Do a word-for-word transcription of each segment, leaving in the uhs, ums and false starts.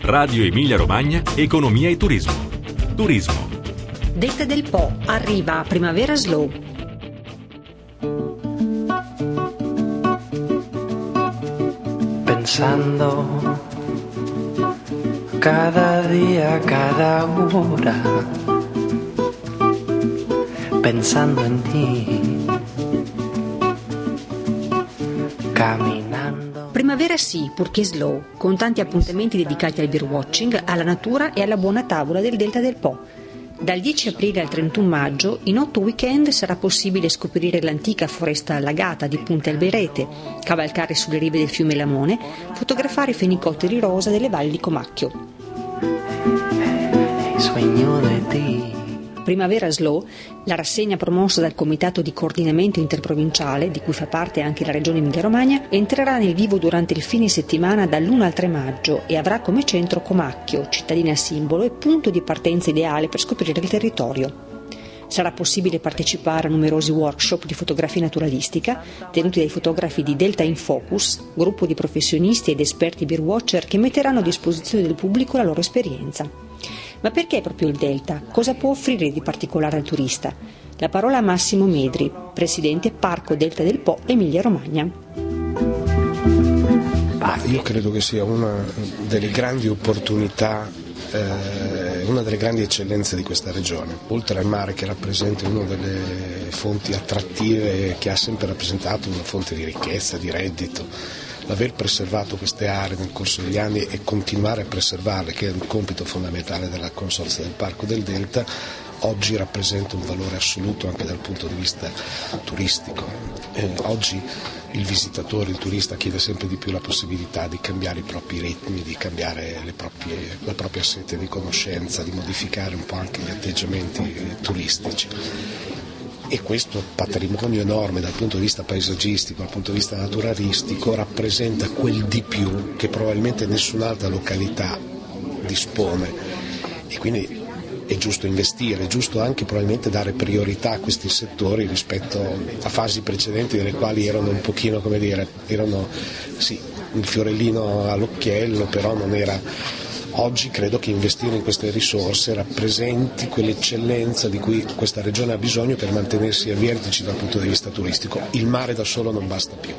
Radio Emilia Romagna, Economia e Turismo. Turismo. Delta del Po, arriva a Primavera Slow. Pensando cada día, cada hora, pensando en ti, camminando. Primavera sì, purché slow, con tanti appuntamenti dedicati al beer watching, alla natura e alla buona tavola del Delta del Po. Dal dieci aprile al trentuno maggio, in otto weekend sarà possibile scoprire l'antica foresta allagata di Punta Alberete, cavalcare sulle rive del fiume Lamone, fotografare i fenicotteri rosa delle valli di Comacchio. Primavera Slow, la rassegna promossa dal Comitato di Coordinamento Interprovinciale, di cui fa parte anche la Regione Emilia-Romagna, entrerà nel vivo durante il fine settimana dall'primo al tre maggio e avrà come centro Comacchio, cittadina simbolo e punto di partenza ideale per scoprire il territorio. Sarà possibile partecipare a numerosi workshop di fotografia naturalistica tenuti dai fotografi di Delta in Focus, gruppo di professionisti ed esperti beer watcher che metteranno a disposizione del pubblico la loro esperienza. Ma perché proprio il Delta? Cosa può offrire di particolare al turista? La parola a Massimo Medri, presidente Parco Delta del Po Emilia Romagna. Ma io credo che sia una delle grandi opportunità, eh, una delle grandi eccellenze di questa regione. Oltre al mare, che rappresenta una delle fonti attrattive che ha sempre rappresentato una fonte di ricchezza, di reddito, l'aver preservato queste aree nel corso degli anni e continuare a preservarle, che è un compito fondamentale della Consorzia del Parco del Delta, oggi rappresenta un valore assoluto anche dal punto di vista turistico. Eh, oggi il visitatore, il turista chiede sempre di più la possibilità di cambiare i propri ritmi, di cambiare le proprie, la propria sete di conoscenza, di modificare un po' anche gli atteggiamenti eh, turistici. E questo patrimonio enorme dal punto di vista paesaggistico, dal punto di vista naturalistico, rappresenta quel di più che probabilmente nessun'altra località dispone, e quindi è giusto investire, è giusto anche probabilmente dare priorità a questi settori rispetto a fasi precedenti nelle quali erano un pochino, come dire, erano sì, il fiorellino all'occhiello, però non era. Oggi credo che investire in queste risorse rappresenti quell'eccellenza di cui questa regione ha bisogno per mantenersi ai vertici dal punto di vista turistico. Il mare da solo non basta più.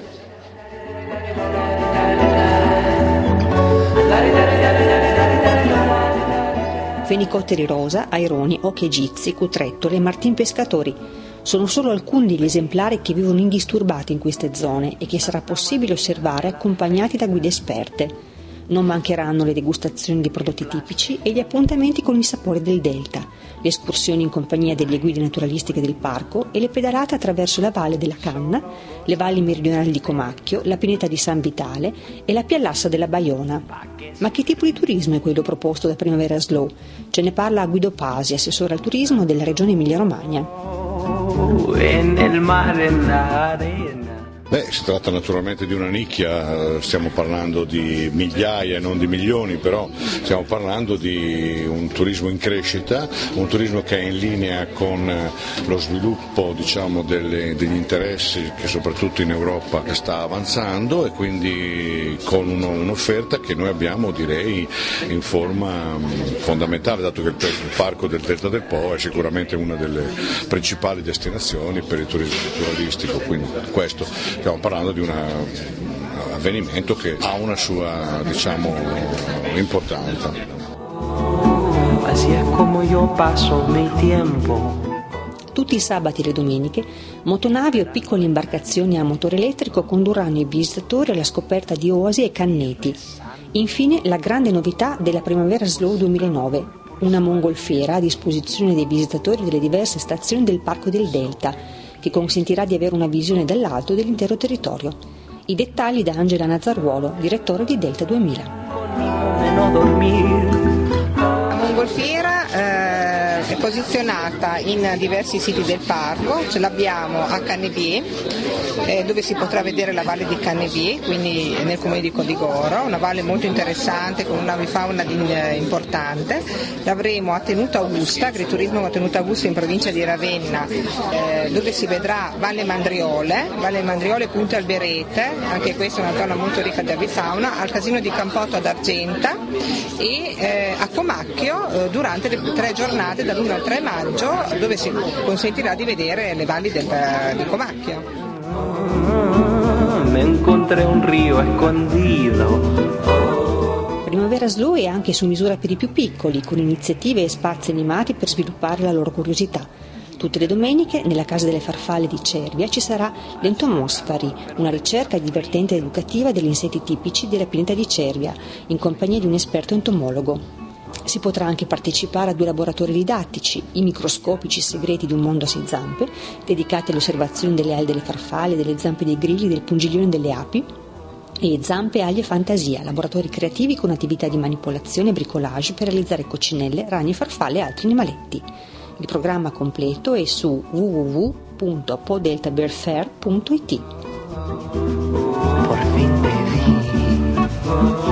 Fenicotteri rosa, aironi, occhi egizi, cutrettole e martin pescatori. Sono solo alcuni degli esemplari che vivono indisturbati in queste zone e che sarà possibile osservare accompagnati da guide esperte. Non mancheranno le degustazioni dei prodotti tipici e gli appuntamenti con i sapori del Delta, le escursioni in compagnia delle guide naturalistiche del parco e le pedalate attraverso la valle della Canna, le valli meridionali di Comacchio, la pineta di San Vitale e la Piallassa della Baiona. Ma che tipo di turismo è quello proposto da Primavera Slow? Ce ne parla Guido Pasi, assessore al turismo della Regione Emilia-Romagna. Beh, si tratta naturalmente di una nicchia, stiamo parlando di migliaia e non di milioni, però stiamo parlando di un turismo in crescita, un turismo che è in linea con lo sviluppo, diciamo, delle, degli interessi che soprattutto in Europa sta avanzando, e quindi con uno, un'offerta che noi abbiamo, direi, in forma fondamentale, dato che il, il Parco del Delta del Po è sicuramente una delle principali destinazioni per il turismo naturalistico, quindi questo. Stiamo parlando di una, un avvenimento che ha una sua, diciamo, importanza. Tutti i sabati e le domeniche, motonavi o piccole imbarcazioni a motore elettrico condurranno i visitatori alla scoperta di oasi e canneti. Infine, la grande novità della Primavera Slow duemilanove, una mongolfiera a disposizione dei visitatori delle diverse stazioni del Parco del Delta, che consentirà di avere una visione dall'alto dell'intero territorio. I dettagli da Angela Nazzaruolo, direttore di Delta duemila. La mongolfiera eh, è posizionata in diversi siti del parco, ce l'abbiamo a Cannebier, eh, dove si potrà vedere la valle di Cannevie, quindi nel comune di Codigoro, una valle molto interessante con un'avifauna importante. L'avremo a Tenuta Augusta, agriturismo a Tenuta Augusta in provincia di Ravenna, eh, dove si vedrà Valle Mandriole, Valle Mandriole Punta Alberete, anche questa è una zona molto ricca di avifauna, al Casino di Campotto ad Argenta e eh, a Comacchio eh, durante le tre giornate dall'uno al tre maggio, dove si consentirà di vedere le valli del, di Comacchio. Me encontré un río escondido. Primavera Slow è anche su misura per i più piccoli, con iniziative e spazi animati per sviluppare la loro curiosità. Tutte le domeniche, nella Casa delle Farfalle di Cervia, ci sarà l'Entomosfari, una ricerca divertente ed educativa degli insetti tipici della pineta di Cervia, in compagnia di un esperto entomologo. Si potrà anche partecipare a due laboratori didattici, i microscopici segreti di un mondo a sei zampe, dedicati alle osservazioni delle ali delle farfalle, delle zampe dei grilli, del pungiglione delle api, e Zampe, Aglie e Fantasia, laboratori creativi con attività di manipolazione e bricolage per realizzare coccinelle, ragni, farfalle e altri animaletti. Il programma completo è su w w w punto podeltabearfair punto i t. Por fin te vi.